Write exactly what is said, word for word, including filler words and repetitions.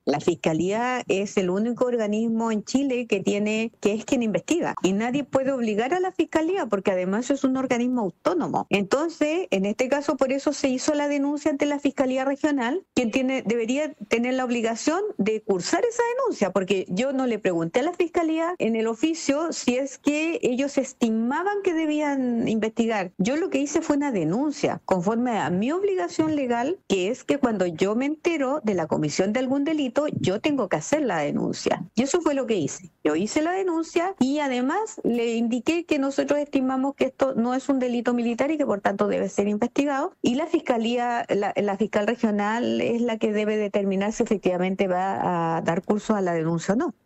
La Fiscalía es el único organismo en Chile que tiene, que es quien investiga, y nadie puede obligar a la Fiscalía porque además es un organismo autónomo. Entonces, en este caso, por eso se hizo la denuncia ante la Fiscalía Regional, quien tiene, debería tener la obligación de cursar esa denuncia, porque yo no le pregunté a la Fiscalía en el oficio si es que ellos estimaban que debían investigar. Yo lo que hice fue una denuncia conforme a mi obligación legal, que es que cuando yo me entero de la comisión de algún delito, yo tengo que hacer la denuncia. Y eso fue lo que hice. Yo hice la denuncia y además le indiqué que nosotros estimamos que esto no es un delito militar y que por tanto debe ser investigado. Y la fiscalía, la, la fiscal regional es la que debe determinar si efectivamente va a dar curso a la denuncia o no.